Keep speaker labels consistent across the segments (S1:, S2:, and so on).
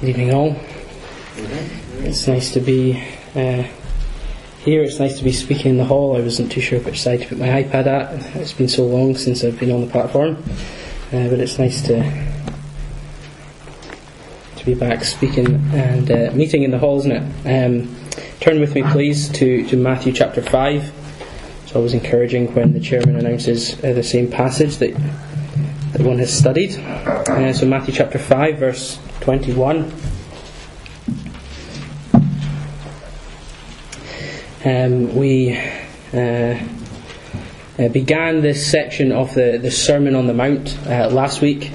S1: Good evening all. It's nice to be here. It's nice to be speaking in the hall. I wasn't too sure which side to put my iPad at. It's been so long since I've been on the platform. But it's nice to be back speaking and meeting in the hall, isn't it? Turn with me please to Matthew chapter 5. It's always encouraging when the chairman announces the same passage that one has studied. So Matthew chapter 5 verse 21. We began this section of the Sermon on the Mount last week.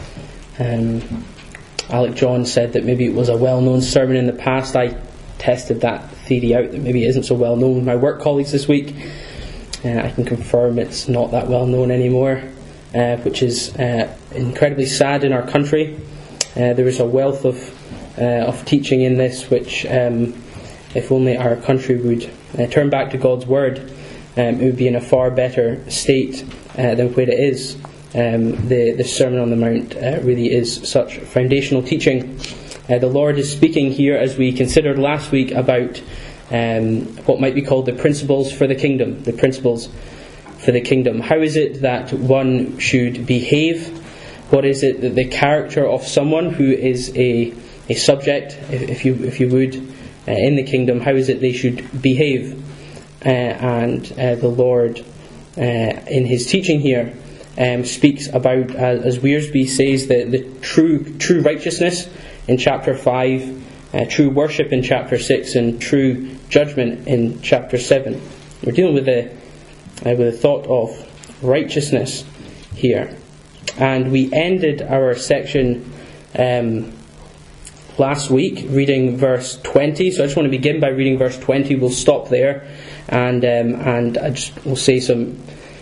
S1: Alec John said that maybe it was a well-known sermon in the past. I tested that theory out, that maybe it isn't so well known with my work colleagues this week. I can confirm it's not that well known anymore, which is incredibly sad in our country. There is a wealth of teaching in this which, if only our country would turn back to God's Word, it would be in a far better state than where it is. The Sermon on the Mount really is such foundational teaching. The Lord is speaking here, as we considered last week, about what might be called the principles for the kingdom. The principles for the kingdom. How is it that one should behave? What is it that the character of someone who is a subject, if you would, in the kingdom, how is it they should behave? And the Lord, in His teaching here, speaks about, as Wiersbe says, the true righteousness in chapter 5, true worship in chapter 6, and true judgment in chapter 7. We're dealing with the thought of righteousness here. And we ended our section last week reading verse 20. So I just want to begin by reading verse 20. We'll stop there, and I just will say some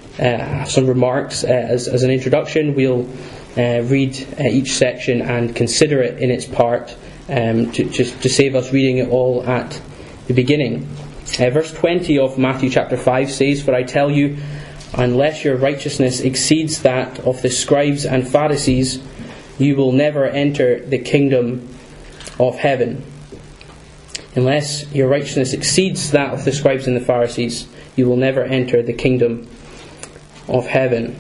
S1: remarks as an introduction. We'll read each section and consider it in its part, to save us reading it all at the beginning. Verse 20 of Matthew chapter 5 says, "For I tell you, unless your righteousness exceeds that of the scribes and Pharisees, you will never enter the kingdom of heaven." Unless your righteousness exceeds that of the scribes and the Pharisees, you will never enter the kingdom of heaven.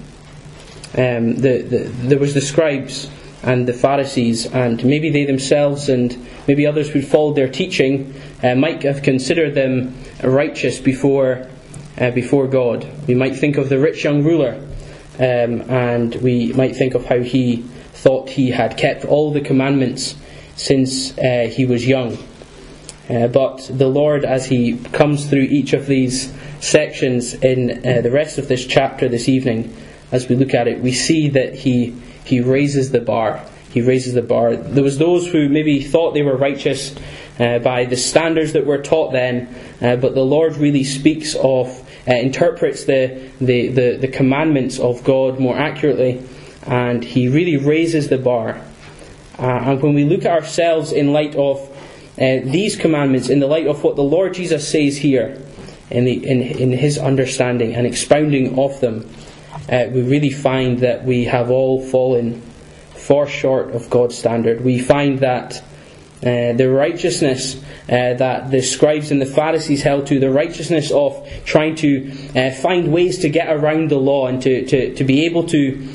S1: There was the scribes and the Pharisees, and maybe they themselves and maybe others who followed their teaching might have considered them righteous before God. We might think of the rich young ruler, and we might think of how he thought he had kept all the commandments since he was young. But the Lord, as He comes through each of these sections in the rest of this chapter this evening, as we look at it, we see that He raises the bar. He raises the bar. There was those who maybe thought they were righteous by the standards that were taught then, but the Lord really speaks of, interprets the commandments of God more accurately, and He really raises the bar. And when we look at ourselves in light of these commandments, in the light of what the Lord Jesus says here, in His understanding and expounding of them, we really find that we have all fallen far short of God's standard. We find that the righteousness that the scribes and the Pharisees held to, the righteousness of trying to find ways to get around the law and to be able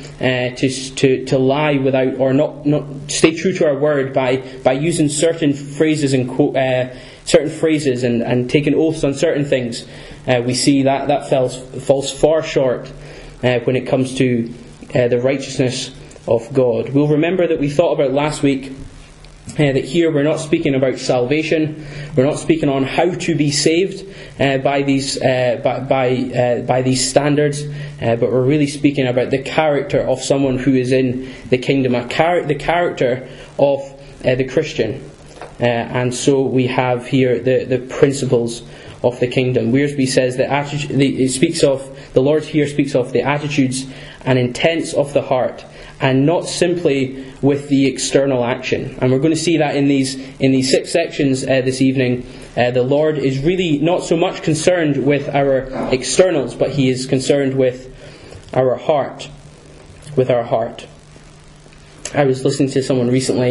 S1: to lie without, or not stay true to our word by using certain phrases and and taking oaths on certain things, we see that falls far short when it comes to the righteousness of God. We'll remember that we thought about last week that here we're not speaking about salvation. We're not speaking on how to be saved by these standards, but we're really speaking about the character of someone who is in the kingdom, the character of the Christian. And so we have here the principles of the kingdom. Wiersbe says the Lord here speaks of the attitudes and intents of the heart, and not simply with the external action. And we're going to see that in these 6 sections this evening. The Lord is really not so much concerned with our externals, but He is concerned with our heart. I was listening to someone recently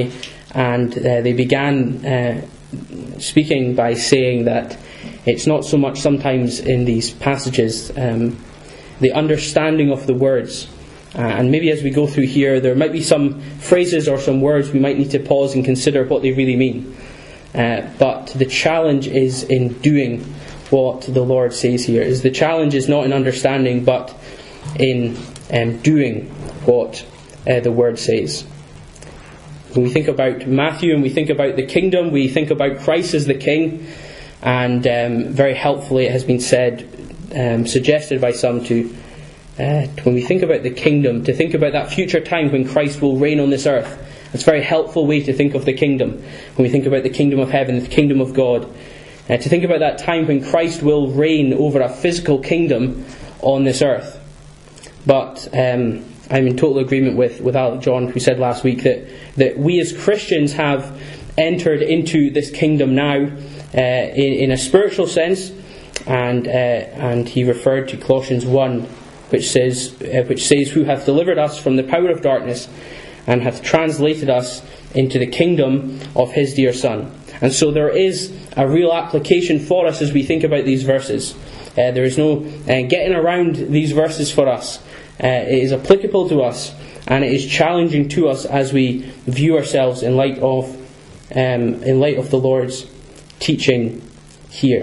S1: and they began speaking by saying that it's not so much sometimes in these passages the understanding of the words. And maybe as we go through here, there might be some phrases or some words we might need to pause and consider what they really mean. But the challenge is in doing what the Lord says here. The challenge is not in understanding, but in doing what the Word says. When we think about Matthew and we think about the kingdom, we think about Christ as the King, and very helpfully it has been said, suggested by some when we think about the kingdom, to think about that future time when Christ will reign on this earth. It's a very helpful way to think of the kingdom. When we think about the kingdom of heaven, the kingdom of God, to think about that time when Christ will reign over a physical kingdom on this earth. But I'm in total agreement with Alec John, who said last week that we as Christians have entered into this kingdom now in a spiritual sense, and he referred to Colossians 1, which says, "Who hath delivered us from the power of darkness, and hath translated us into the kingdom of his dear Son." And so there is a real application for us as we think about these verses. There is no getting around these verses for us. It is applicable to us, and it is challenging to us as we view ourselves in light of the Lord's teaching here.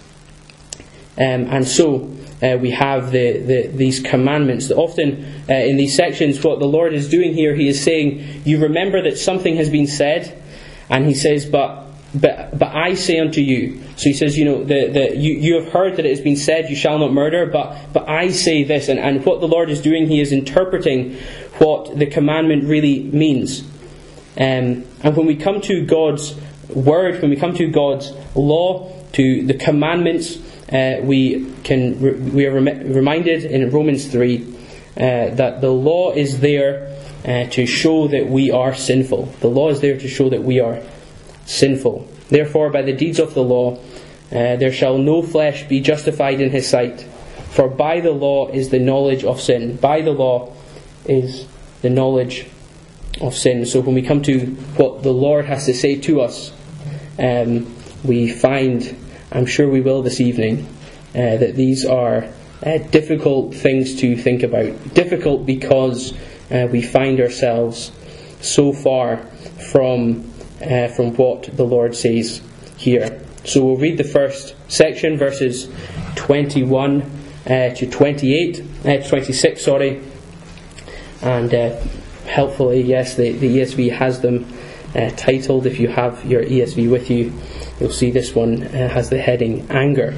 S1: And so we have these commandments. Often in these sections, what the Lord is doing here, He is saying, you remember that something has been said, and He says, but I say unto you. So He says, you have heard that it has been said, you shall not murder, but I say this. And what the Lord is doing, He is interpreting what the commandment really means. And when we come to God's Word, when we come to God's law, to the commandments, we are reminded in Romans 3 that the law is there to show that we are sinful. The law is there to show that we are sinful. Therefore, by the deeds of the law, there shall no flesh be justified in his sight. For by the law is the knowledge of sin. By the law is the knowledge of sin. So when we come to what the Lord has to say to us, we find, I'm sure we will this evening, that these are difficult things to think about. Difficult because we find ourselves so far from what the Lord says here. So we'll read the first section, verses 21 to 26, and helpfully, yes, the ESV has them titled. If you have your ESV with you, you'll see this one has the heading Anger.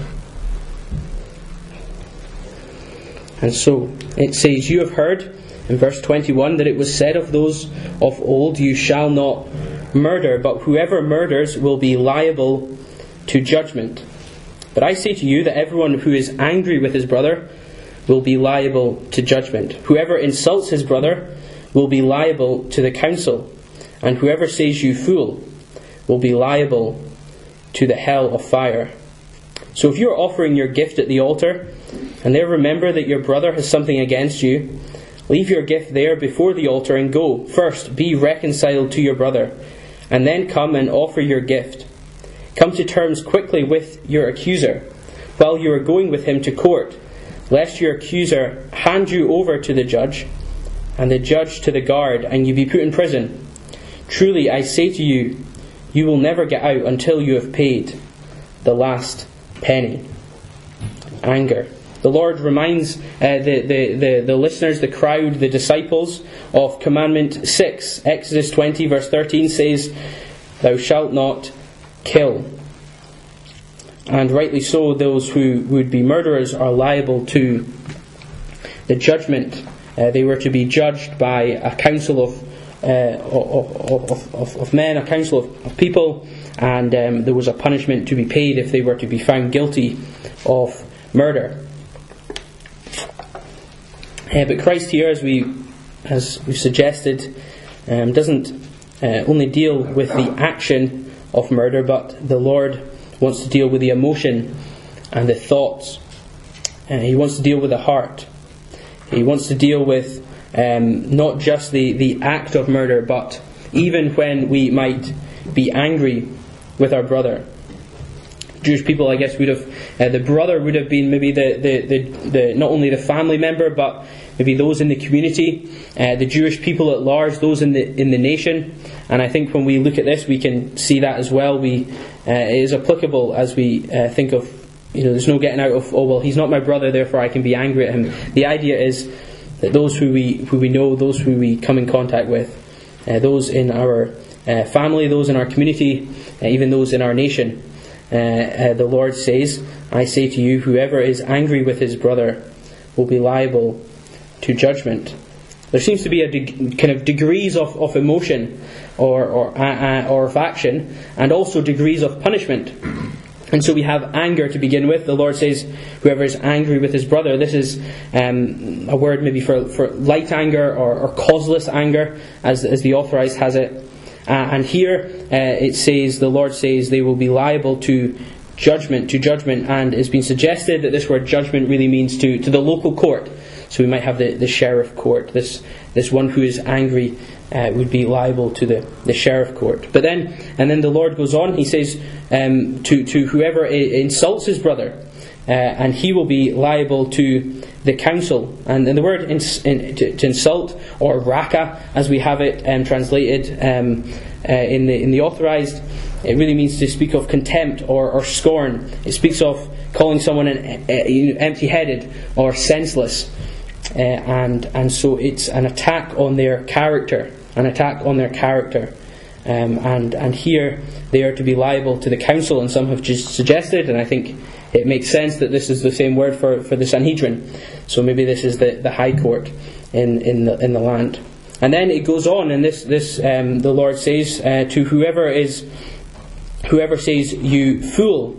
S1: And so it says, you have heard in verse 21 that it was said of those of old, you shall not murder, but whoever murders will be liable to judgment. But I say to you that everyone who is angry with his brother will be liable to judgment. Whoever insults his brother will be liable to the council, and whoever says you fool will be liable to the hell of fire. So if you are offering your gift at the altar, and there remember that your brother has something against you, leave your gift there before the altar and go. First be reconciled to your brother, and then come and offer your gift. Come to terms quickly with your accuser, while you are going with him to court, lest your accuser hand you over to the judge, and the judge to the guard, and you be put in prison. Truly I say to you, you will never get out until you have paid the last penny. Anger. The Lord reminds the listeners, the crowd, the disciples of Commandment 6. Exodus 20 verse 13 says, thou shalt not kill. And rightly so, those who would be murderers are liable to the judgment. They were to be judged by a council of men, a council of people, and there was a punishment to be paid if they were to be found guilty of murder. But Christ here, as we suggested, doesn't only deal with the action of murder, but the Lord wants to deal with the emotion and the thoughts. He wants to deal with the heart. He wants to deal with not just the act of murder, but even when we might be angry with our brother. Jewish people, I guess, would have the brother would have been maybe the not only the family member, but maybe those in the community, the Jewish people at large, those in the nation. And I think when we look at this, we can see that as well. It is applicable as we think of, there's no getting out of, oh well, he's not my brother, therefore I can be angry at him. The idea is that those who we know, those who we come in contact with, those in our family, those in our community, even those in our nation. The Lord says, I say to you, whoever is angry with his brother will be liable to judgment. There seems to be a kind of degrees of emotion or of action, and also degrees of punishment. And so we have anger to begin with. The Lord says, whoever is angry with his brother. This is a word maybe for light anger or causeless anger, as the Authorized has it. And here it says, the Lord says, they will be liable to judgment, and it's been suggested that this word judgment really means to the local court. So we might have the sheriff court. This one who is angry would be liable to the sheriff court. But then the Lord goes on, he says, to whoever insults his brother, and he will be liable to the council. And the word to insult, or raka, as we have it translated in the Authorized, it really means to speak of contempt or scorn. It speaks of calling someone empty-headed or senseless. And so it's an attack on their character, and here they are to be liable to the council. And some have just suggested, and I think it makes sense, that this is the same word for the Sanhedrin. So maybe this is the high court in the land. And then it goes on, and this the Lord says to whoever says, you fool,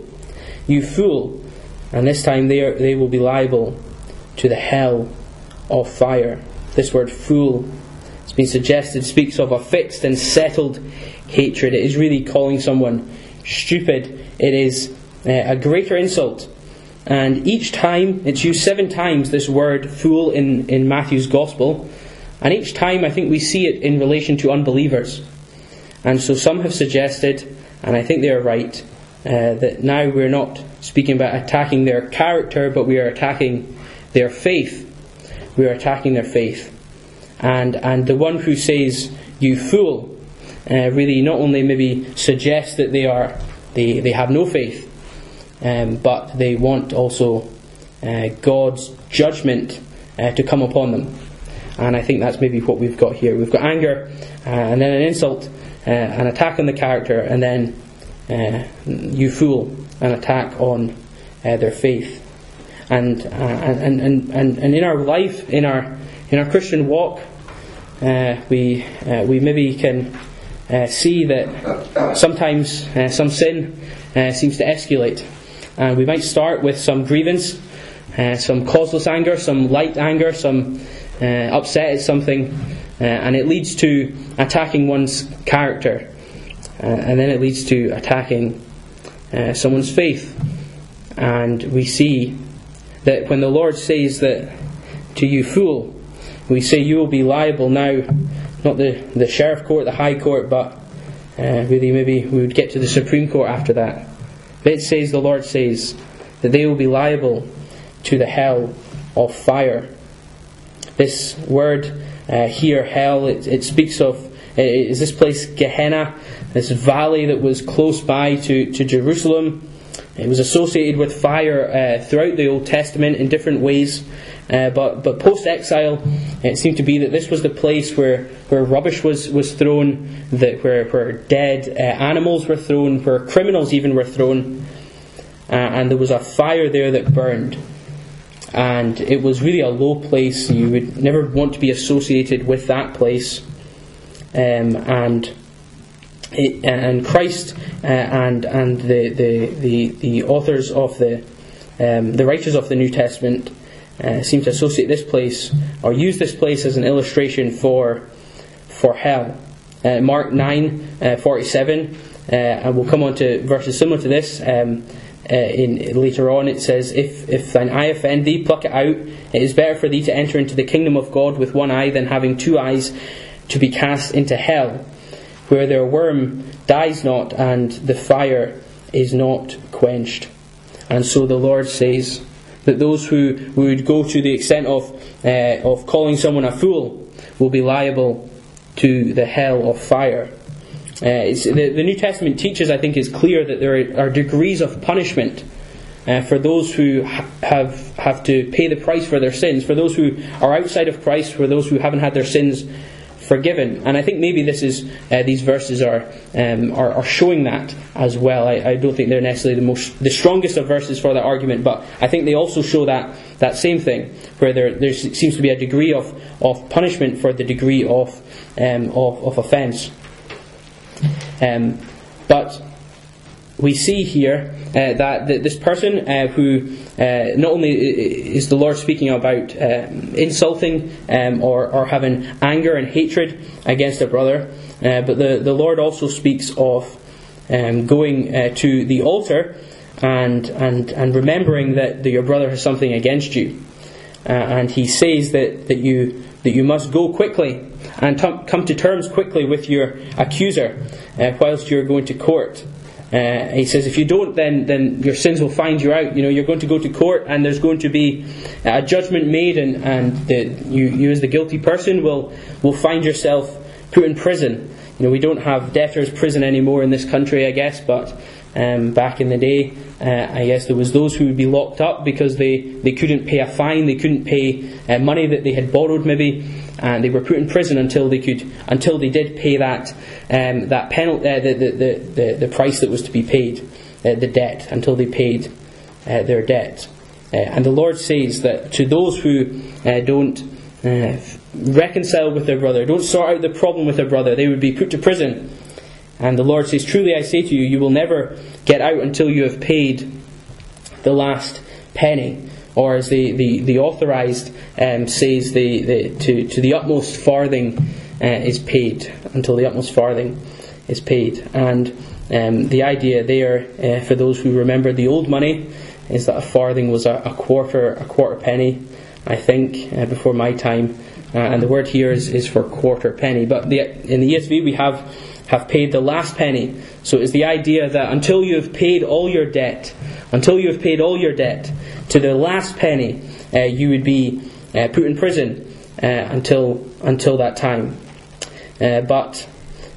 S1: and this time they will be liable to the hell of fire. This word fool, it's been suggested, speaks of a fixed and settled hatred. It is really calling someone stupid. It is a greater insult. And each time, it's used 7 times, this word fool in Matthew's Gospel. And each time I think we see it in relation to unbelievers. And so some have suggested, and I think they are right, that now we're not speaking about attacking their character, but we are attacking their faith. We are attacking their faith. And the one who says, you fool, really not only maybe suggests that they have no faith, but they want also God's judgment to come upon them. And I think that's maybe what we've got here. We've got anger, and then an insult, an attack on the character, and then you fool, an attack on their faith. And in our life, in our Christian walk, we maybe can see that sometimes some sin seems to escalate, and we might start with some grievance, some causeless anger, some light anger, some upset at something, and it leads to attacking one's character, and then it leads to attacking someone's faith. And we see that when the Lord says that to you fool, we say you will be liable now, not the sheriff court, the high court, but really maybe we would get to the Supreme Court after that. But it says, the Lord says, that they will be liable to the hell of fire. This word here, hell, it speaks of, is this place Gehenna, this valley that was close by to Jerusalem. It was associated with fire throughout the Old Testament in different ways. But post-exile, it seemed to be that this was the place where rubbish was thrown, where dead animals were thrown, where criminals even were thrown. And there was a fire there that burned. And it was really a low place. You would never want to be associated with that place. And Christ and the authors of the writers of the New Testament seem to associate this place, or use this place as an illustration for hell. Mark 9:47, and we'll come on to verses similar to this later on. It says, if thine eye offend thee, pluck it out. It is better for thee to enter into the kingdom of God with one eye than having 2 eyes to be cast into hell, where their worm dies not and the fire is not quenched. And so the Lord says that those who would go to the extent of calling someone a fool will be liable to the hell of fire. The New Testament teaches, I think, it's clear that there are degrees of punishment for those who have to pay the price for their sins, for those who are outside of Christ, for those who haven't had their sins forgiven. And I think maybe these verses are showing that as well. I don't think they're necessarily the strongest of verses for that argument, but I think they also show that same thing, where there seems to be a degree of punishment for the degree of offence. But we see here that this person who not only is the Lord speaking about insulting or having anger and hatred against a brother, but the Lord also speaks of going to the altar and remembering that your brother has something against you, and he says that you must go quickly and come to terms quickly with your accuser whilst you're going to court. He says if you don't, then your sins will find you out. You're going to go to court, and there's going to be a judgment made, and you as the guilty person will find yourself put in prison. We don't have debtors' prison anymore in this country, I guess, but back in the day, I guess there was those who would be locked up because they couldn't pay a fine, they couldn't pay money that they had borrowed maybe, and they were put in prison until they did pay that penalty, the price that was to be paid, the debt, until they paid their debt. And the Lord says that to those who don't reconcile with their brother, don't sort out the problem with their brother, they would be put to prison. And the Lord says, truly I say to you, you will never get out until you have paid the last penny. Or as the authorized says, to the utmost farthing is paid, until the utmost farthing is paid. And the idea there, for those who remember the old money, is that a farthing was a quarter penny, I think, before my time. And the word here is for quarter penny. But in the ESV we have paid the last penny. So it's the idea that until you have paid all your debt, to the last penny, you would be put in prison until that time. But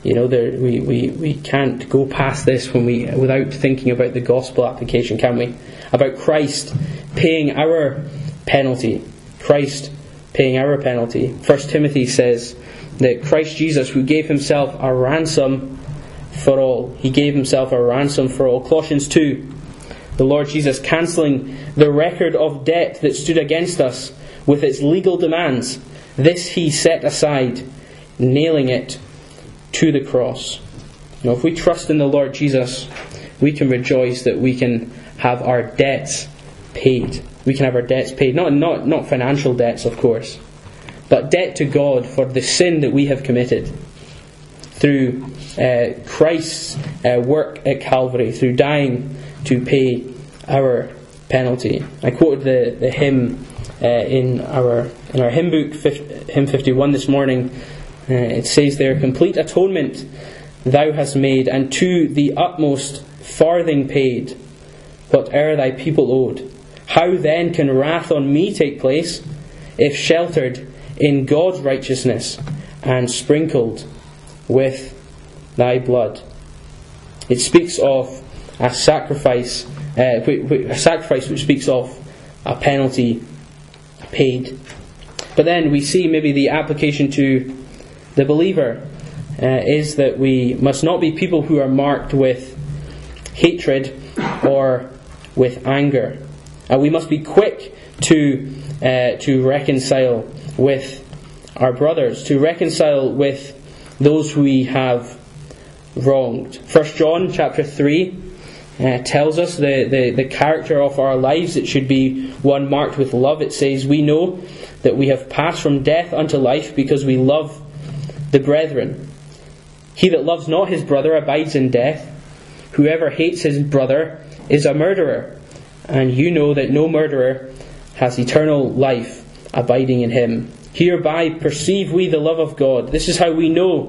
S1: we can't go past this without thinking about the gospel application, can we? About Christ paying our penalty. Christ paying our penalty. 1 Timothy says that Christ Jesus, who gave himself a ransom for all. He gave himself a ransom for all. Colossians 2. The Lord Jesus cancelling the record of debt that stood against us with its legal demands. This he set aside, nailing it to the cross. If we trust in the Lord Jesus, we can rejoice that we can have our debts paid. We can have our debts paid. Not financial debts, of course, but debt to God for the sin that we have committed through Christ's work at Calvary, through dying to pay our penalty. I quoted the hymn in our hymn book, hymn 51 this morning. It says there, complete atonement thou hast made, and to the utmost farthing paid, whate'er thy people owed. How then can wrath on me take place, if sheltered in God's righteousness and sprinkled with thy blood? It speaks of a sacrifice which speaks of a penalty paid. But then we see maybe the application to the believer is that we must not be people who are marked with hatred or with anger. We must be quick to reconcile with our brothers, to reconcile with those who we have wronged. 1 John chapter 3 tells us the character of our lives. It should be one marked with love. It says, we know that we have passed from death unto life because we love the brethren. He that loves not his brother abides in death. Whoever hates his brother is a murderer. And you know that no murderer has eternal life abiding in him. Hereby perceive we the love of God. This is how we know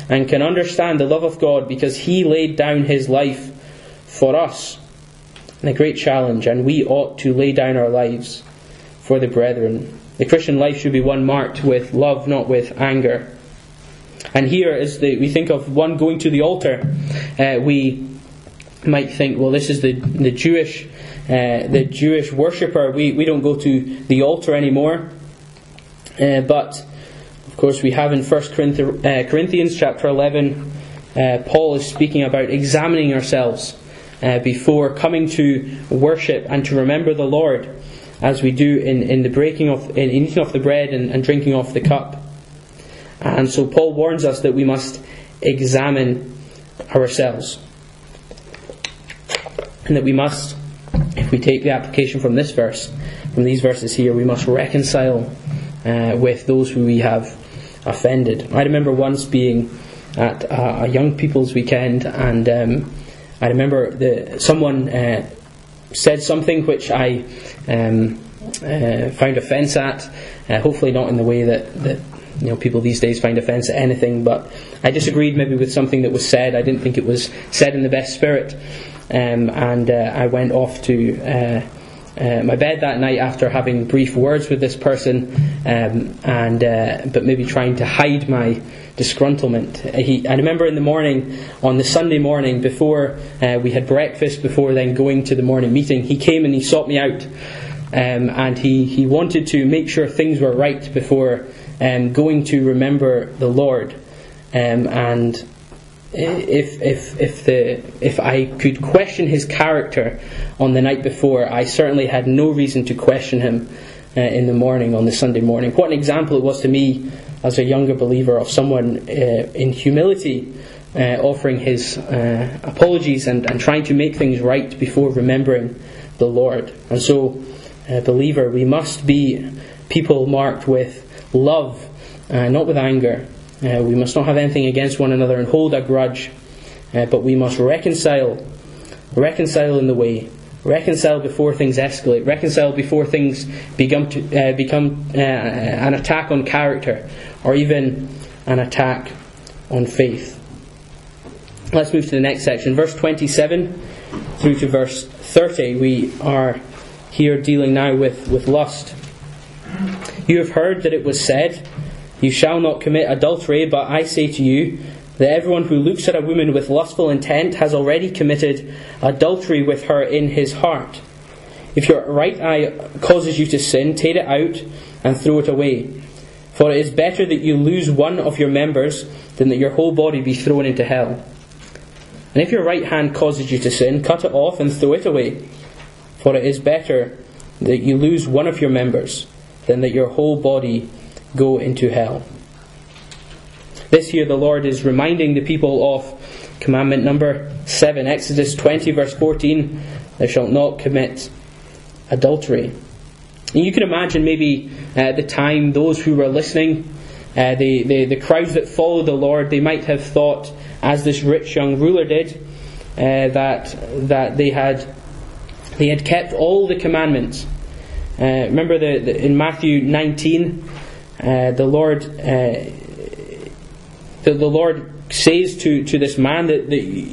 S1: and can understand the love of God because He laid down His life for us. And a great challenge, and we ought to lay down our lives for the brethren. The Christian life should be one marked with love, not with anger. And here, as we think of one going to the altar, we might think, well, this is the Jewish worshipper. We don't go to the altar anymore. But of course, we have in 1 Corinthians chapter 11, Paul is speaking about examining ourselves before coming to worship and to remember the Lord, as we do in the breaking of, in eating of the bread and drinking of the cup. And so Paul warns us that we must examine ourselves, and that we must, if we take the application from this verse, from these verses here, we must reconcile with those who we have offended. I remember once being at a young people's weekend, and I remember someone said something which I found offence at. Hopefully not in the way that people these days find offence at anything, but I disagreed maybe with something that was said. I didn't think it was said in the best spirit, and I went off to my bed that night after having brief words with this person, but maybe trying to hide my disgruntlement. I remember in the morning, on the Sunday morning, before we had breakfast, before then going to the morning meeting, he came and he sought me out, and he wanted to make sure things were right before going to remember the Lord. And if I could question his character on the night before, I certainly had no reason to question him in the morning, on the Sunday morning. What an example it was to me as a younger believer of someone in humility offering his apologies and trying to make things right before remembering the Lord. And so, believer, we must be people marked with love, not with anger. We must not have anything against one another and hold a grudge, but we must reconcile in the way, reconcile before things escalate, reconcile before things become an attack on character, or even an attack on faith. Let's move to the next section, verse 27 through to verse 30. We are here dealing now with lust. You have heard that it was said, "You shall not commit adultery," but I say to you that everyone who looks at a woman with lustful intent has already committed adultery with her in his heart. If your right eye causes you to sin, take it out and throw it away. For it is better that you lose one of your members than that your whole body be thrown into hell. And if your right hand causes you to sin, cut it off and throw it away. For it is better that you lose one of your members than that your whole body go into hell. This here the Lord is reminding the people of commandment number 7, Exodus 20 verse 14, "Thou shalt not commit adultery." And you can imagine maybe at the time those who were listening, the crowds that followed the Lord, they might have thought, as this rich young ruler did, that they had kept all the commandments. Remember in Matthew 19, the Lord says to this man that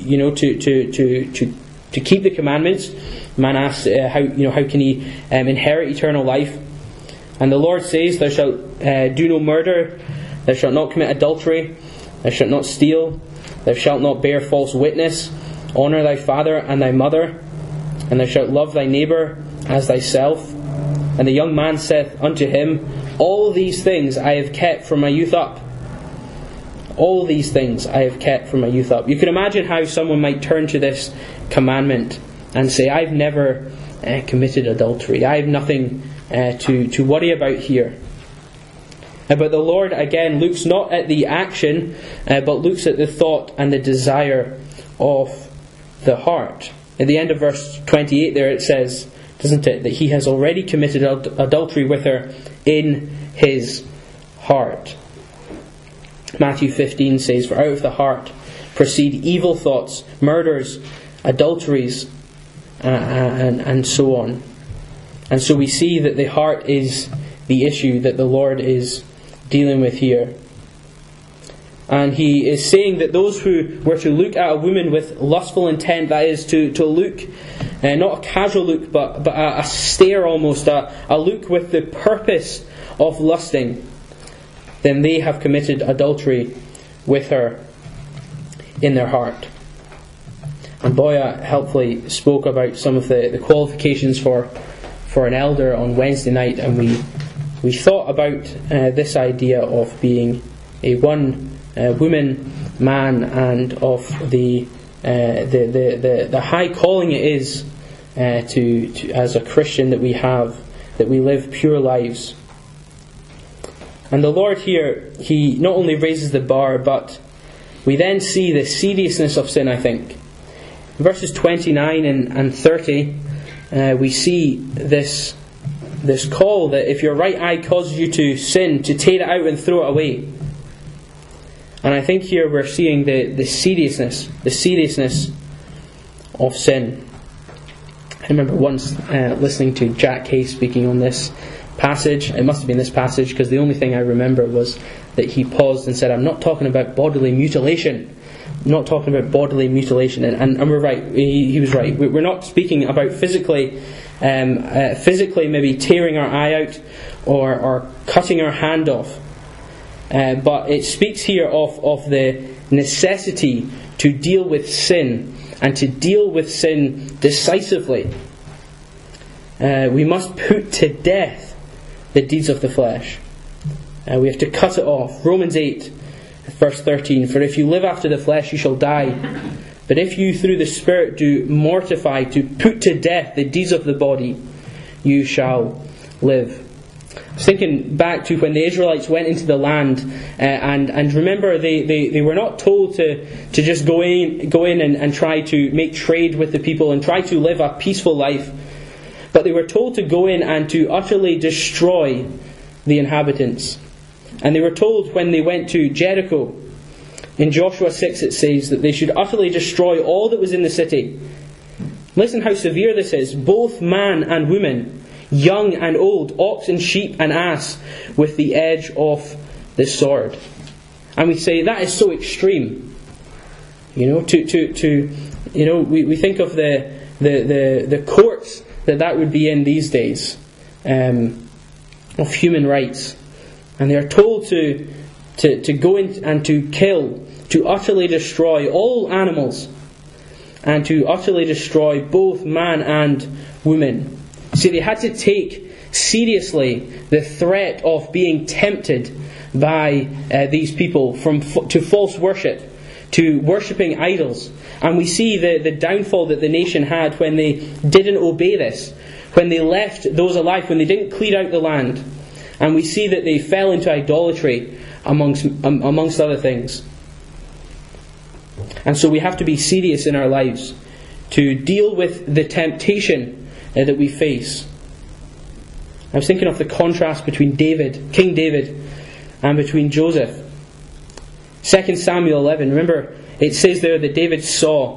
S1: to keep the commandments. The man asks how can he inherit eternal life, and the Lord says, "Thou shalt do no murder, thou shalt not commit adultery, thou shalt not steal, thou shalt not bear false witness, honour thy father and thy mother, and thou shalt love thy neighbour as thyself." And the young man saith unto him, "All these things I have kept from my youth up." All these things I have kept from my youth up. You can imagine how someone might turn to this commandment and say, "I've never committed adultery. I have nothing to worry about here." But the Lord again looks not at the action, but looks at the thought and the desire of the heart. At the end of verse 28 there it says, doesn't it, that he has already committed adultery with her in his heart. Matthew 15 says, "For out of the heart proceed evil thoughts, murders, adulteries," and so on. And so we see that the heart is the issue that the Lord is dealing with here. And he is saying that those who were to look at a woman with lustful intent, that is, to look, not a casual look, but a stare almost, a look with the purpose of lusting, then they have committed adultery with her in their heart. And Boya helpfully spoke about some of the qualifications for an elder on Wednesday night, and we thought about this idea of being a one woman man, and of the high calling it is to as a Christian that we live pure lives. And the Lord here, He not only raises the bar, but we then see the seriousness of sin, I think. In verses 29 and 30, we see this call that if your right eye causes you to sin, to tear it out and throw it away. And I think here we're seeing the seriousness of sin. I remember once listening to Jack Hay speaking on this passage. It must have been this passage, because the only thing I remember was that he paused and said, "I'm not talking about bodily mutilation. I'm not talking about bodily mutilation." And we're right. He was right. We're not speaking about physically maybe tearing our eye out or cutting our hand off. But it speaks here of the necessity to deal with sin, and to deal with sin decisively. We must put to death the deeds of the flesh. We have to cut it off. Romans 8, verse 13, "For if you live after the flesh, you shall die. But if you through the Spirit do mortify, to put to death the deeds of the body, you shall live." I was thinking back to when the Israelites went into the land, and remember they were not told to just go in and try to make trade with the people and try to live a peaceful life, but they were told to go in and to utterly destroy the inhabitants. And they were told when they went to Jericho, in Joshua 6 it says that they should utterly destroy all that was in the city. Listen how severe this is. Both man and woman, young and old, ox and sheep and ass, with the edge of the sword. And we say that is so extreme. We think of the courts that would be in these days of human rights, and they are told to go in and to kill, to utterly destroy all animals, and to utterly destroy both man and woman. See, they had to take seriously the threat of being tempted by these people to false worship, to worshipping idols. And we see the downfall that the nation had when they didn't obey this, when they left those alive, when they didn't clear out the land. And we see that they fell into idolatry amongst other things. And so we have to be serious in our lives to deal with the temptation that we face. I was thinking of the contrast between King David, and between Joseph. 2 Samuel 11, remember it says there that David saw,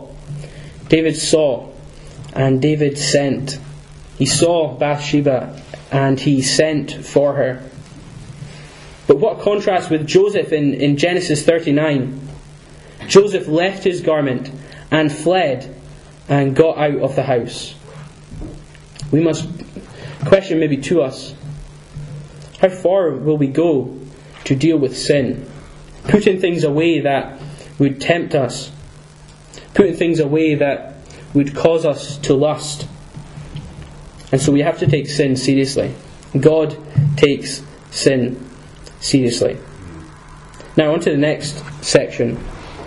S1: and David sent. He saw Bathsheba, and he sent for her. But what contrast with Joseph in Genesis 39. Joseph left his garment and fled and got out of the house. We must question maybe to us, how far will we go to deal with sin? Putting things away that would tempt us. Putting things away that would cause us to lust. And so we have to take sin seriously. God takes sin seriously. Now on to the next section.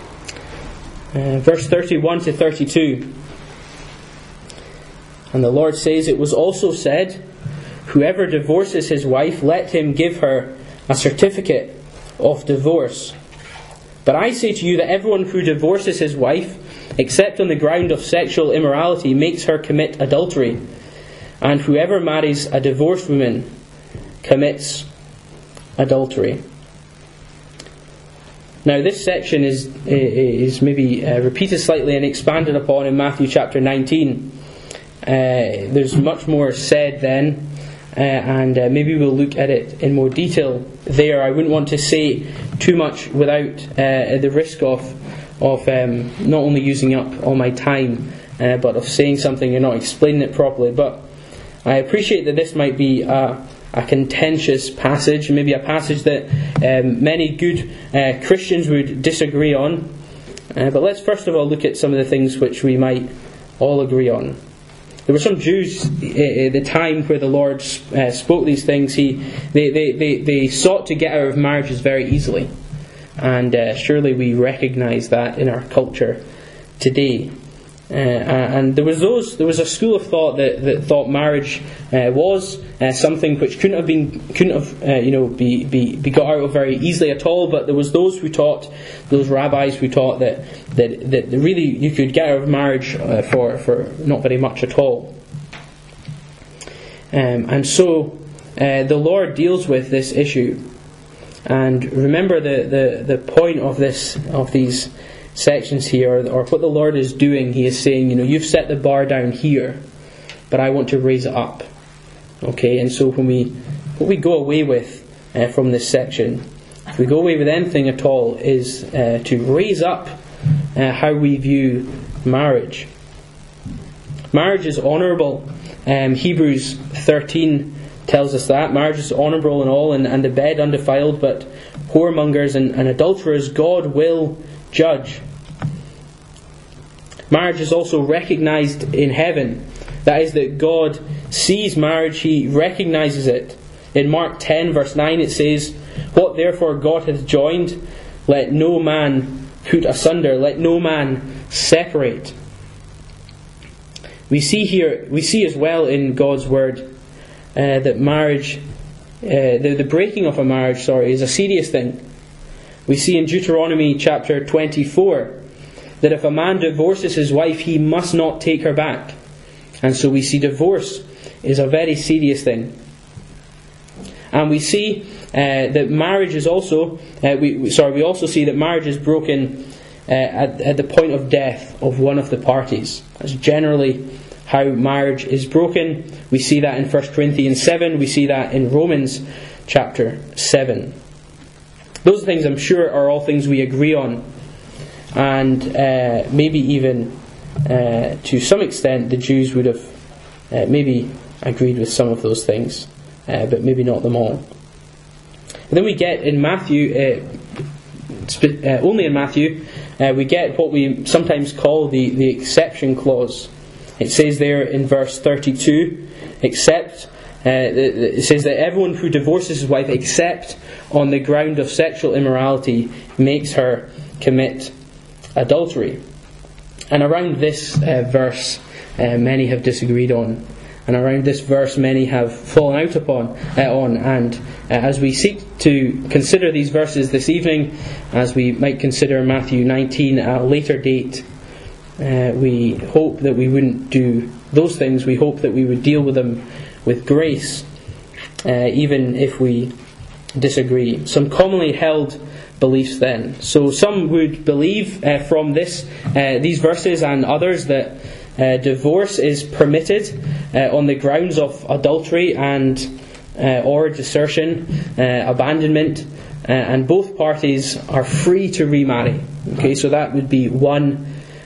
S1: Verse 31 to 32. And the Lord says, "It was also said, whoever divorces his wife, let him give her a certificate of divorce. But I say to you that everyone who divorces his wife, except on the ground of sexual immorality, makes her commit adultery. And whoever marries a divorced woman commits adultery." Now this section is maybe repeated slightly and expanded upon in Matthew chapter 19. There's much more said then, and maybe we'll look at it in more detail there. I wouldn't want to say too much without the risk of not only using up all my time, but of saying something and not explaining it properly. But I appreciate that this might be a contentious passage, maybe a passage that many good Christians would disagree on. But let's first of all look at some of the things which we might all agree on. There were some Jews at the time where the Lord spoke these things. They sought to get out of marriages very easily, and surely we recognise that in our culture today. And there was a school of thought that thought marriage was something which couldn't have be got out of very easily at all. But there was those rabbis who taught that really you could get out of marriage for not very much at all. And so the Lord deals with this issue. And remember the point of these sections here, or what the Lord is doing. He is saying, you've set the bar down here, but I want to raise it up. Okay, and so what we go away with from this section, if we go away with anything at all, is to raise up how we view marriage. Marriage is honourable. Hebrews 13 tells us that marriage is honourable and all, and the bed undefiled, but whoremongers and adulterers God will judge. Marriage is also recognised in heaven. That is, that God sees marriage, He recognises it. In Mark 10 verse 9 it says, "What therefore God hath joined, let no man put asunder, let no man separate." We see as well in God's word that marriage, the breaking of a marriage, is a serious thing. We see in Deuteronomy chapter 24 that if a man divorces his wife, he must not take her back. And so we see divorce is a very serious thing. And we see that marriage is also, we also see that marriage is broken at the point of death of one of the parties. That's generally how marriage is broken. We see that in 1 Corinthians 7, we see that in Romans chapter 7. Those things, I'm sure, are all things we agree on. And maybe even to some extent the Jews would have maybe agreed with some of those things, but maybe not them all. And then we get in Matthew, only in Matthew, we get what we sometimes call the exception clause. It says there in verse 32, it says that everyone who divorces his wife except on the ground of sexual immorality makes her commit adultery. And around this verse many have disagreed on, and around this verse many have fallen out on. And as we seek to consider these verses this evening, as we might consider Matthew 19 at a later date, we hope that we wouldn't do those things. We hope that we would deal with them with grace, even if we disagree. Some commonly held beliefs then. So some would believe from these verses and others that divorce is permitted on the grounds of adultery and or desertion, abandonment, and both parties are free to remarry. Okay, so that would be one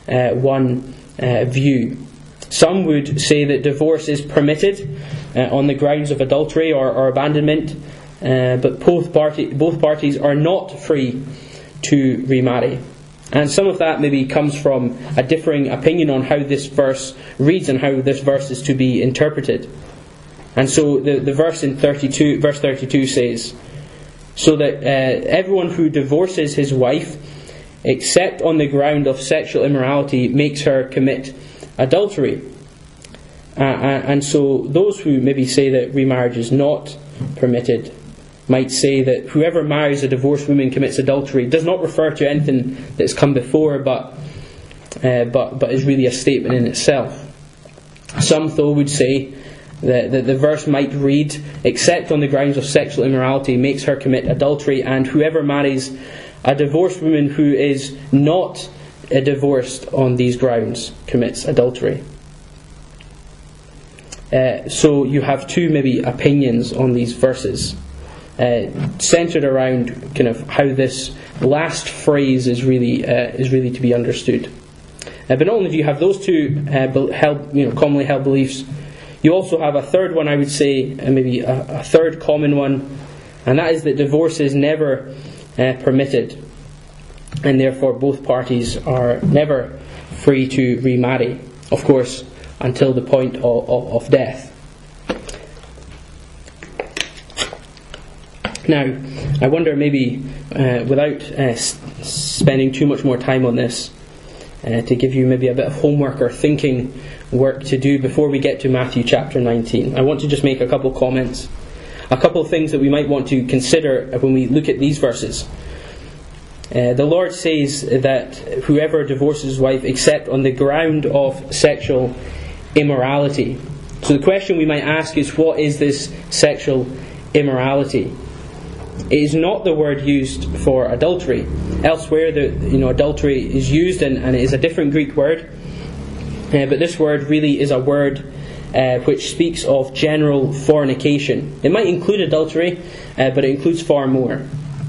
S1: view. Some would say that divorce is permitted on the grounds of adultery or abandonment, but both parties are not free to remarry. And some of that maybe comes from a differing opinion on how this verse reads and how this verse is to be interpreted. And so the verse in verse 32 says, "So that everyone who divorces his wife, except on the ground of sexual immorality, makes her commit adultery." And so those who maybe say that remarriage is not permitted might say that whoever marries a divorced woman commits adultery does not refer to anything that's come before, but is really a statement in itself. Some, though, would say that the verse might read, "Except on the grounds of sexual immorality makes her commit adultery, and whoever marries a divorced woman who is not divorced on these grounds commits adultery." So you have two maybe opinions on these verses. centred around kind of how this last phrase is really to be understood. But not only do you have those two commonly held beliefs, you also have a third one, I would say, maybe a third common one, and that is that divorce is never permitted, and therefore both parties are never free to remarry, of course, until the point of death. Now, I wonder, maybe without spending too much more time on this, to give you maybe a bit of homework or thinking work to do before we get to Matthew chapter 19. I want to just make a couple of comments. A couple of things that we might want to consider when we look at these verses. The Lord says that whoever divorces his wife except on the ground of sexual immorality. So the question we might ask is, what is this sexual immorality? It is not the word used for adultery. Elsewhere, adultery is used, and it is a different Greek word. But this word really is a word which speaks of general fornication. It might include adultery, but it includes far more.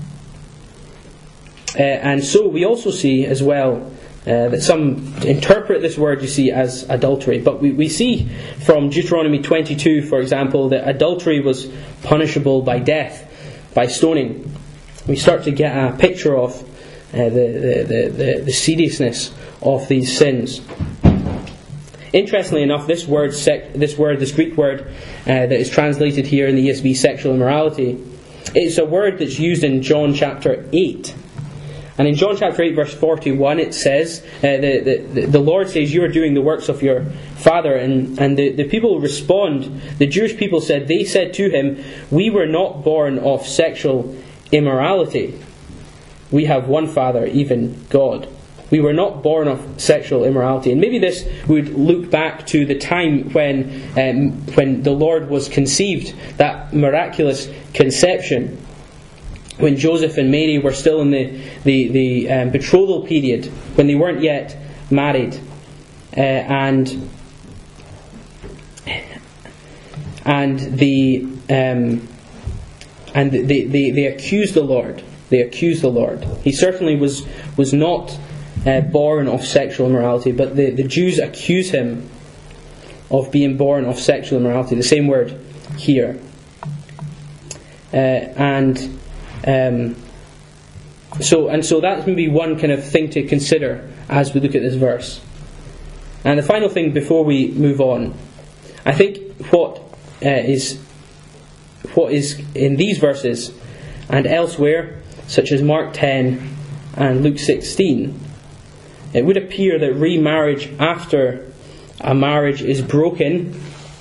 S1: And so we also see as well that some interpret this word, you see, as adultery. But we see from Deuteronomy 22, for example, that adultery was punishable by death, by stoning. We start to get a picture of the seriousness of these sins. Interestingly enough, this Greek word that is translated here in the ESV, sexual immorality, it's a word that's used in John chapter 8. And in John chapter 8 verse 41 it says, the Lord says, "You are doing the works of your father." And the people respond, the Jewish people said, they said to him, "We were not born of sexual immorality. We have one Father, even God." We were not born of sexual immorality. And maybe this would look back to the time when the Lord was conceived, that miraculous conception, when Joseph and Mary were still in the betrothal period, when they weren't yet married, and they accused the Lord. They accused the Lord. He certainly was not born of sexual immorality, but the Jews accuse him of being born of sexual immorality. The same word here. So that's maybe one kind of thing to consider as we look at this verse. And the final thing before we move on, I think what is in these verses and elsewhere, such as Mark 10 and Luke 16, it would appear that remarriage after a marriage is broken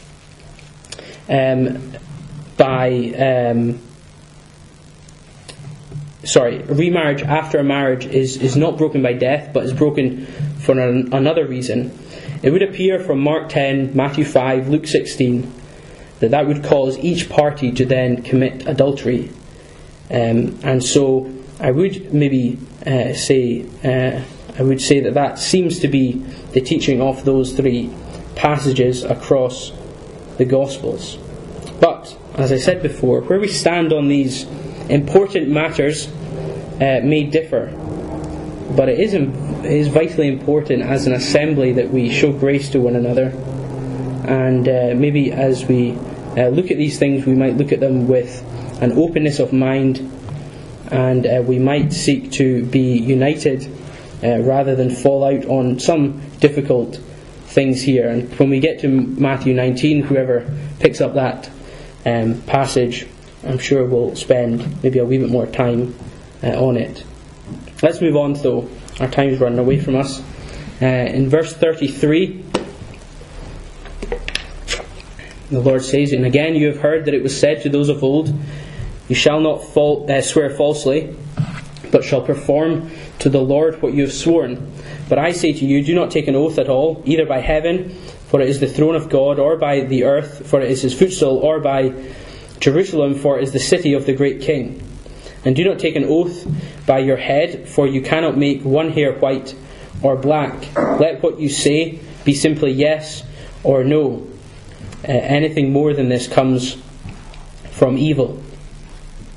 S1: remarriage after a marriage is not broken by death, but is broken for another reason. It would appear from Mark 10, Matthew 5, Luke 16, that would cause each party to then commit adultery. And so I would maybe say that seems to be the teaching of those three passages across the Gospels. But, as I said before, where we stand on these important matters may differ, but it is vitally important as an assembly that we show grace to one another, and maybe as we look at these things, we might look at them with an openness of mind, and we might seek to be united rather than fall out on some difficult things here. And when we get to Matthew 19, whoever picks up that passage, I'm sure we'll spend maybe a wee bit more time on it. Let's move on though. Our time's running away from us. In verse 33, the Lord says, "And again you have heard that it was said to those of old, You shall not swear falsely, but shall perform to the Lord what you have sworn. But I say to you, do not take an oath at all, either by heaven, for it is the throne of God, or by the earth, for it is his footstool, or by Jerusalem, for it is the city of the great King. And do not take an oath by your head, for you cannot make one hair white or black. Let what you say be simply yes or no. Anything more than this comes from evil."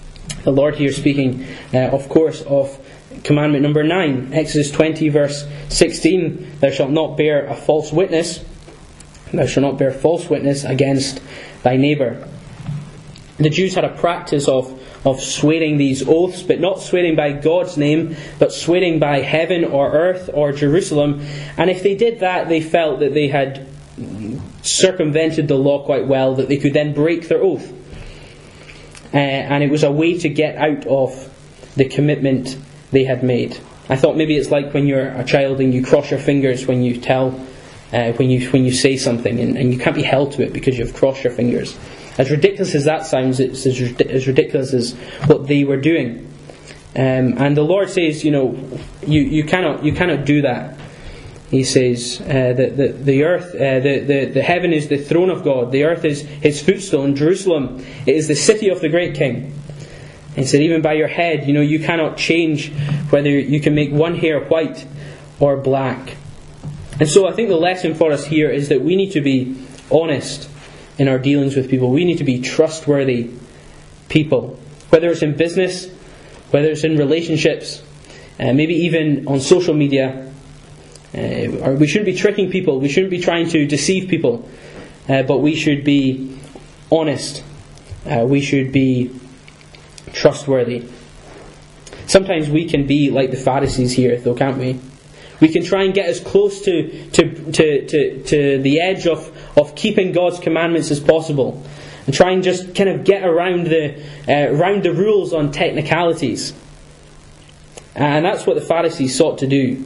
S1: The Lord here speaking, of course, of commandment number 9, Exodus 20 verse 16, thou shalt not bear a false witness. Thou shalt not bear false witness against thy neighbour. The Jews had a practice of swearing these oaths, but not swearing by God's name, but swearing by heaven or earth or Jerusalem. And if they did that, they felt that they had circumvented the law quite well, that they could then break their oath. And it was a way to get out of the commitment they had made. I thought maybe it's like when you're a child and you cross your fingers when you tell, when you say something, and you can't be held to it because you've crossed your fingers. As ridiculous as that sounds, it's as ridiculous as what they were doing. And the Lord says, you cannot do that. He says that the earth, the heaven is the throne of God. The earth is His footstool. And Jerusalem, it is the city of the great King. And he said, even by your head, you cannot change whether you can make one hair white or black. And so I think the lesson for us here is that we need to be honest in our dealings with people. We need to be trustworthy people. Whether it's in business, whether it's in relationships, maybe even on social media. We shouldn't be tricking people. We shouldn't be trying to deceive people. But we should be honest. We should be trustworthy. Sometimes we can be like the Pharisees here, though, can't we? We can try and get as close to the edge of keeping God's commandments as possible, and try and just kind of get around the rules on technicalities. And that's what the Pharisees sought to do.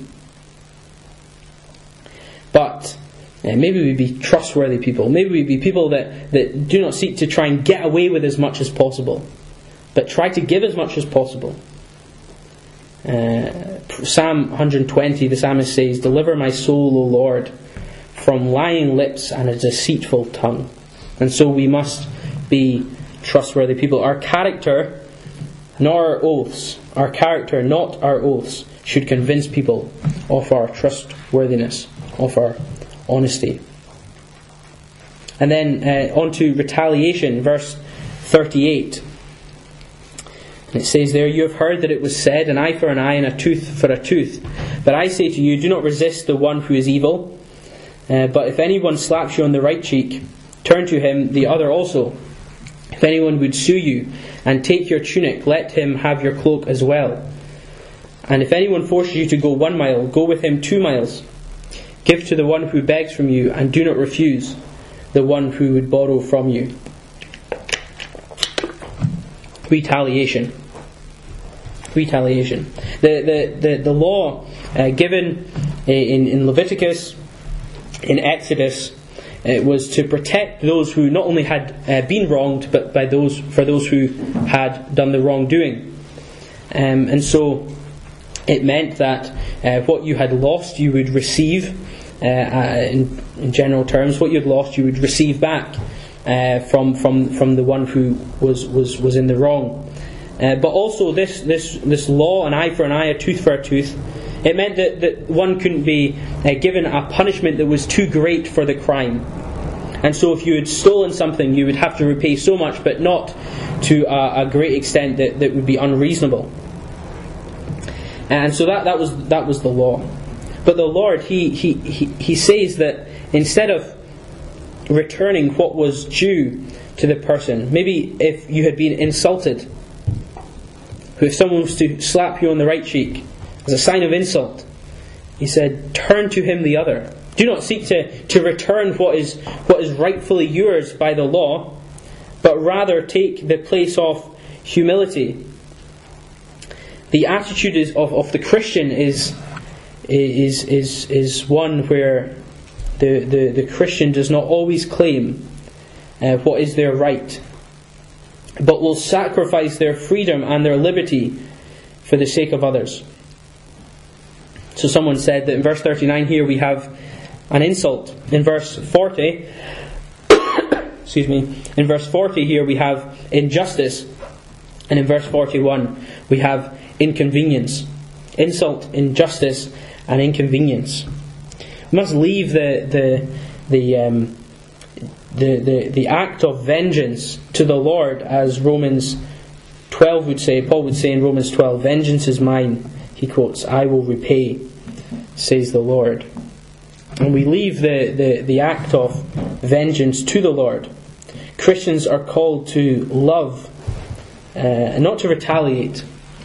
S1: But maybe we be trustworthy people. Maybe we be people that do not seek to try and get away with as much as possible, but try to give as much as possible. Psalm 120, the psalmist says, deliver my soul, O Lord, from lying lips and a deceitful tongue. And so we must be trustworthy people. Our character, not our oaths, should convince people of our trustworthiness, of our honesty. And then on to retaliation, verse 38. And it says there, you have heard that it was said, an eye for an eye and a tooth for a tooth. But I say to you, do not resist the one who is evil. But if anyone slaps you on the right cheek, turn to him the other also. If anyone would sue you and take your tunic, let him have your cloak as well. And if anyone forces you to go 1 mile, go with him 2 miles. Give to the one who begs from you, and do not refuse the one who would borrow from you. Retaliation. The law given in Leviticus, in Exodus, was to protect those who not only had been wronged, but for those who had done the wrongdoing. And so it meant that what you had lost, you would receive. In general terms, what you had lost, you would receive back from the one who was in the wrong. But also this law, an eye for an eye, a tooth for a tooth, it meant that one couldn't be given a punishment that was too great for the crime. And so if you had stolen something, you would have to repay so much, but not to a great extent that would be unreasonable. And so that was the law. But the Lord, He says that instead of returning what was due to the person, maybe if you had been insulted, if someone was to slap you on the right cheek as a sign of insult, He said, turn to him the other. Do not seek to return what is rightfully yours by the law, but rather take the place of humility. The attitude of the Christian is one where the Christian does not always claim what is their right, but will sacrifice their freedom and their liberty for the sake of others. So someone said that in verse 39 here we have an insult. In verse 40, in verse 40 here we have injustice, and in verse 41 we have inconvenience. Insult, injustice, and inconvenience. We must leave the act of vengeance to the Lord, as Romans Paul would say in Romans 12, "Vengeance is mine," he quotes, "I will repay, says the Lord." And we leave the act of vengeance to the Lord. Christians are called to love, not to retaliate,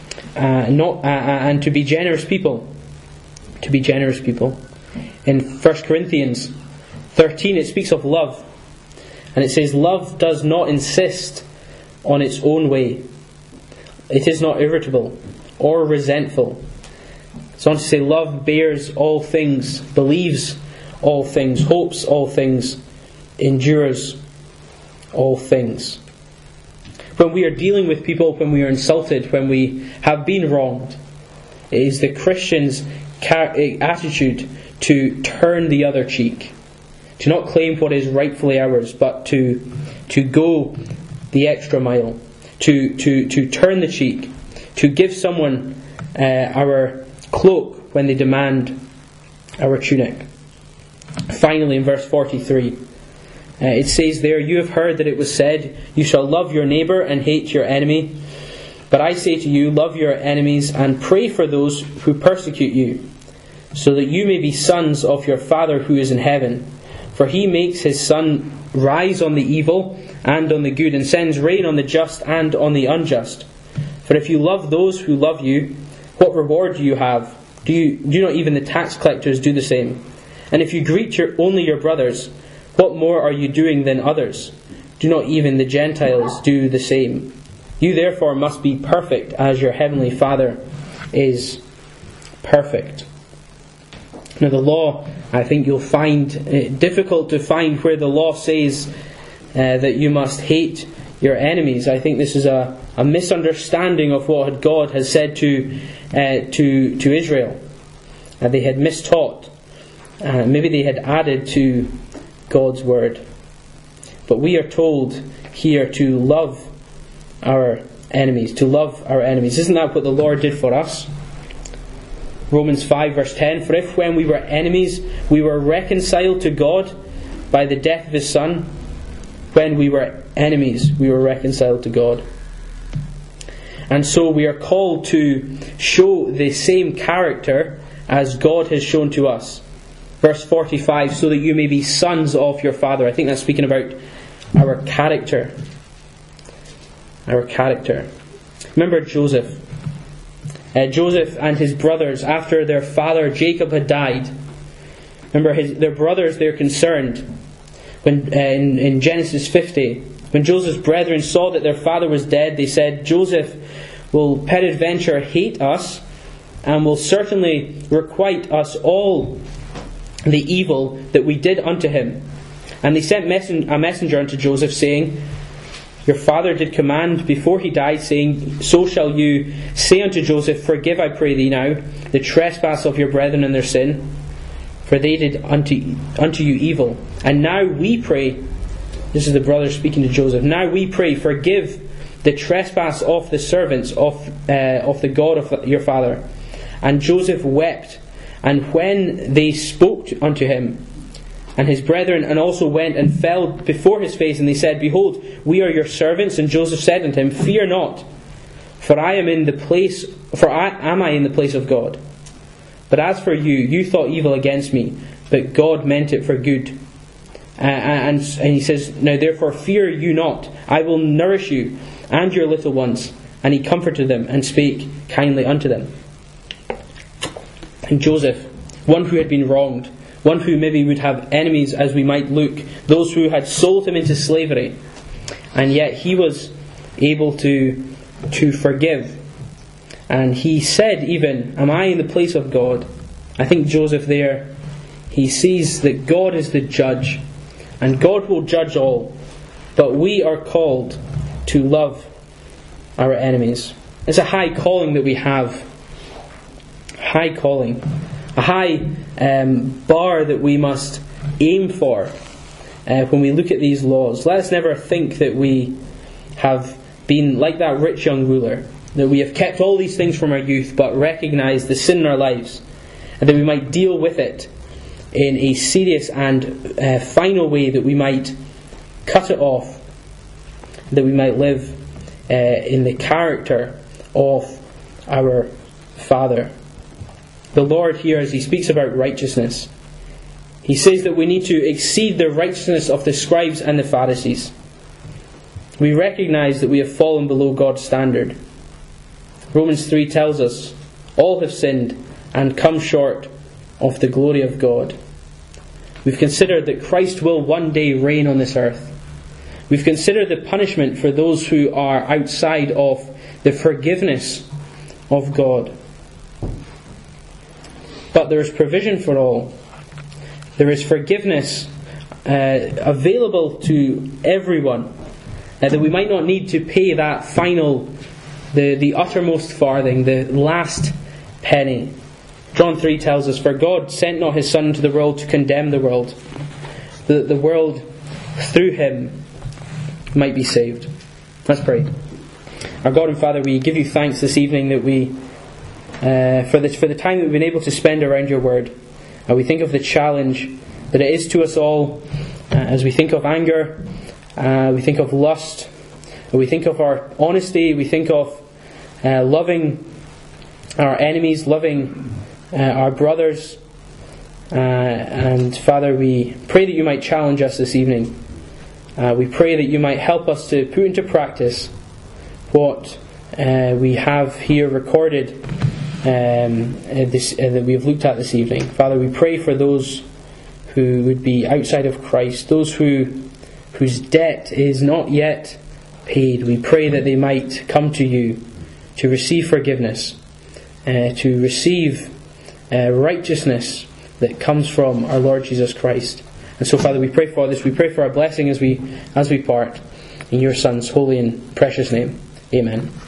S1: and to be generous people. To be generous people. In 1 Corinthians 13 it speaks of love. And it says, "Love does not insist on its own way. It is not irritable or resentful." It's on to say, love bears all things, believes all things, hopes all things, endures all things. When we are dealing with people, when we are insulted, when we have been wronged, it is the Christian's attitude to turn the other cheek, to not claim what is rightfully ours, but to go the extra mile, to turn the cheek, to give someone our cloak when they demand our tunic. Finally, in verse 43, it says there, "You have heard that it was said, 'You shall love your neighbour and hate your enemy.' But I say to you, love your enemies and pray for those who persecute you, so that you may be sons of your Father who is in heaven. For he makes his sun rise on the evil and on the good, and sends rain on the just and on the unjust. For if you love those who love you, what reward do you have? Do not even the tax collectors do the same? And if you greet only your brothers, what more are you doing than others? Do not even the Gentiles do the same? You therefore must be perfect as your heavenly Father is perfect." Now the law, I think you'll find it difficult to find where the law says that you must hate your enemies. I think this is a misunderstanding of what God has said to Israel. They had mistaught. Maybe they had added to God's word. But we are told here to love our enemies. To love our enemies. Isn't that what the Lord did for us? Romans 5 verse 10, "For if when we were enemies we were reconciled to God by the death of His Son, when we were enemies we were reconciled to God." And so we are called to show the same character as God has shown to us. Verse 45, "So that you may be sons of your Father." I think that's speaking about our character. Our character. Remember Joseph. Joseph and his brothers, after their father Jacob had died. Remember their brothers, they're concerned. When in Genesis 50, when Joseph's brethren saw that their father was dead, they said, "Joseph will peradventure hate us, and will certainly requite us all the evil that we did unto him." And they sent a messenger unto Joseph, saying, "Your father did command before he died, saying, So shall you say unto Joseph, Forgive, I pray thee now, the trespass of your brethren and their sin, for they did unto you evil. And now we pray," this is the brothers speaking to Joseph, "Now we pray, forgive the trespass of the servants of the God of your father." And Joseph wept, and when they spoke unto him, and his brethren, and also went and fell before his face, and they said, "Behold, we are your servants." And Joseph said unto him, "Fear not, for I am in the place of God. But as for you, you thought evil against me, but God meant it for good." And he says, "Now therefore fear you not, I will nourish you and your little ones." And he comforted them and spake kindly unto them. And Joseph, one who had been wronged, one who maybe would have enemies as we might look, those who had sold him into slavery, and yet he was able to forgive. And he said even, "Am I in the place of God?" I think Joseph there, he sees that God is the judge, and God will judge all, but we are called to love our enemies. It's a high calling that we have. High calling. A high bar that we must aim for when we look at these laws. Let us never think that we have been like that rich young ruler, that we have kept all these things from our youth, but recognise the sin in our lives, and that we might deal with it in a serious and final way, that we might cut it off, that we might live in the character of our Father. The Lord here, as He speaks about righteousness, He says that we need to exceed the righteousness of the scribes and the Pharisees. We recognise that we have fallen below God's standard. Romans 3 tells us, all have sinned and come short of the glory of God. We've considered that Christ will one day reign on this earth. We've considered the punishment for those who are outside of the forgiveness of God. But there is provision for all. There is forgiveness available to everyone, that we might not need to pay that final, the uttermost farthing, the last penny. John 3 tells us, for God sent not His Son into the world to condemn the world, that the world through Him might be saved. Let's pray. Our God and Father, we give You thanks this evening that we for the time that we've been able to spend around Your Word. We think of the challenge that it is to us all as we think of anger, we think of lust, we think of our honesty, we think of loving our enemies, loving our brothers. And Father, we pray that You might challenge us this evening. We pray that You might help us to put into practice what we have here recorded that we have looked at this evening. Father, we pray for those who would be outside of Christ, those whose debt is not yet paid. We pray that they might come to You to receive forgiveness, to receive righteousness that comes from our Lord Jesus Christ. And so, Father, we pray for this. We pray for our blessing as we part. In Your Son's holy and precious name. Amen.